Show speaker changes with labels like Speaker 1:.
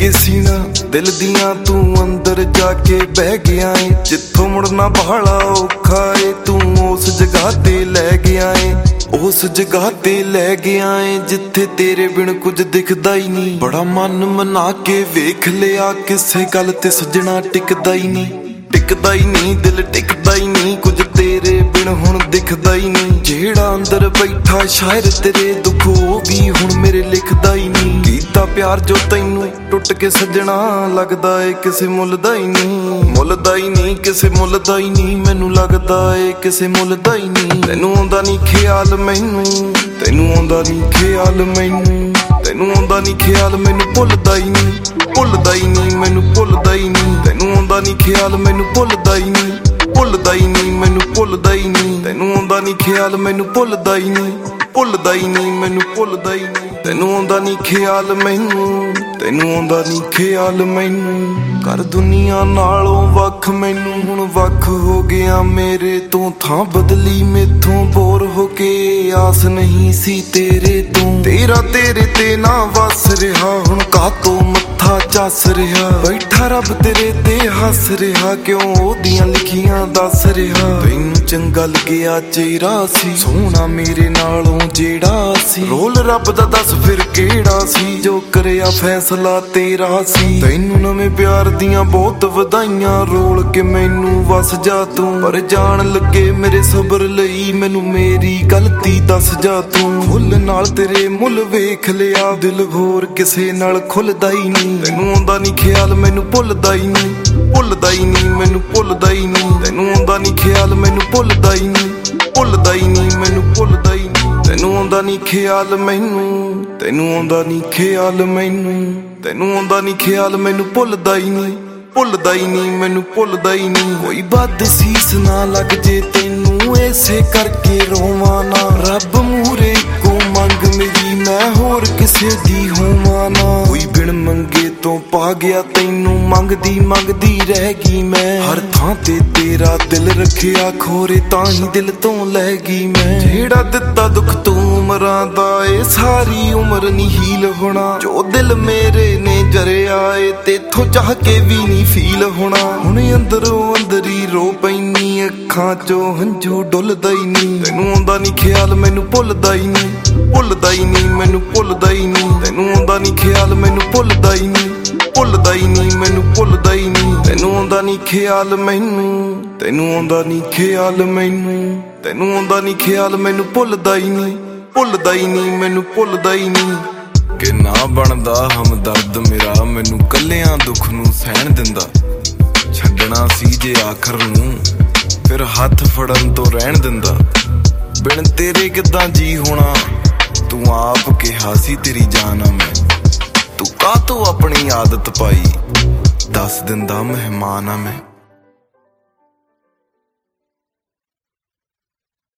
Speaker 1: के सीना दिल दियां तू अंदर जाके बह गया है। जिथों मुड़ना बड़ा औखा है तू उस जगह ते लै गया है, उस जगह ते लै गया है जिथे तेरे बिन कुछ दिखदा ही नहीं। बड़ा मन मना के वेख लिया किसे गल ते सजना टिकदा ही नहीं, टिकदा ही नहीं दिल टिकदा ही नहीं, कुछ तेरे बिन हुण दिखदा ही नहीं। जेड़ा अंदर बैठा शायर तेरे दुख वो भी हुण मेरे लिखदा ही नहीं। कीता प्यार जो तैनू टुट के सजना लगदा है किसे मुल दा ही नहीं, मुल दा ही नहीं किसे मुल दा ही नहीं। मैनू लगदा है किसे मुल दा ही नहीं। तैनू आउंदा नहीं ख्याल मैनू, तैनू आउंदा नहीं ख्याल मैनू, तैनू आउंदा नहीं ख्याल मैनू भुलदा ही नहीं, भुलदा ही नहीं मैनू भुलदा ही नहीं। तैनू आउंदा नहीं ख्याल मैनू भुलदा ही नहीं, भुलदा ही नहीं मैनू भुलदा ही नहीं। तैनू आउंदा नहीं ख्याल मैनू भुलदा ही नहीं, भुलदा ही नहीं मैनू भुलदा ही नहीं। तैनू आउंदा नहीं ख्याल मैनू, तैनू आउंदा नहीं ख्याल मैनू। कर दुनिया नालों वख मैनू हुण वख हो गया मेरे तो, थां बदली मेथों बोर हो के आस नहीं सी तेरे तो। तेरा तेरे ते ना वस रहा हुण कातों मत्था चस रहा, बैठा रब तेरे ते हस रहा क्यों ओदियां लिखियां दस रहा। तैनू चंगा लगया चेहरा सी सोहना मेरे नालों जेड़ा सी, रोल रब दा दस फिर केड़ा सी जो करया फैसला तेरा सी। तैनू नवें प्यार दियां बहुत वधाइयां रोल के मैनू वस जा तू, पर जान लगे मेरे सबर लई मैनू मेरी गलती दस जा तू। फुल नाल तेरे मुल वेख लिया दिल होर किसे नाल खुलदा ही नहीं। तैनू आउंदा नहीं ख्याल मैनू भुलदा ही नहीं, भुलदा ही नहीं मैनू भुलदा ही नहीं। तैनू आउंदा नहीं ख्याल मैनू भुलदा ही नहीं, भुलदा ही नहीं मैनू भुलदा ही नहीं। तैनू आउंदा नहीं ख्याल मैनू, तैनू आउंदा नहीं ख्याल मैनू, तैनू आउंदा नहीं ख्याल मैनू भुलदा ही नहीं, भुलदा ही नहीं मैनू भुलदा ही नहीं। कोई बद सीस ना लग जे तैनू ऐसे करके रोवां ना, रब मूरे को मंग मेरी मैं होर किसे दी होवां ना। कोई बिन मंगे तो पा गया तैनू मंगदी मंगदी रह गई मैं, हर थां ते तेरा दिल रखिया खोरे तां ही दिल तो लै गई मैं। जेड़ा दिता दुख तू उमरां दा ए सारी उम्र नहीं हील होना, जो दिल मेरे ने जरिया ए तेथों चाह के भी नहीं फील होना। हुण अंदरों अंदर ही रो पैनी अखां चो हंझू डुलदा ही नहीं। तैनू आउंदा नहीं ख्याल मैनू भुलदा ही नहीं, भुलदा ही नहीं मैनू भुलदा ही नहीं। तैनू आउंदा नहीं ख्याल मैनू भुलदा ही नहीं, भुलदा ही नहीं मैनू भुलदा ही नहीं। तैनू आउंदा नहीं ख्याल मैनू, तैनू आउंदा नहीं ख्याल मैनू, तैनू आउंदा नहीं ख्याल मैनू भुलदा ही नहीं, भुलदा ही नहीं मैनू भुलदा ही नहीं। कि ना बनदा हमदर्द मेरा मैनू कल्लियां दुख नू सहन दिंदा, छड्डना सी जे आखर नू फिर हथ फड़न तो रहन दिंदा। बिन तेरे किदां जी होना तू आप कहा सी तेरी जान आ मैं, तू कातों अपनी आदत पाई दस दिंदा मेहमान आ मैं।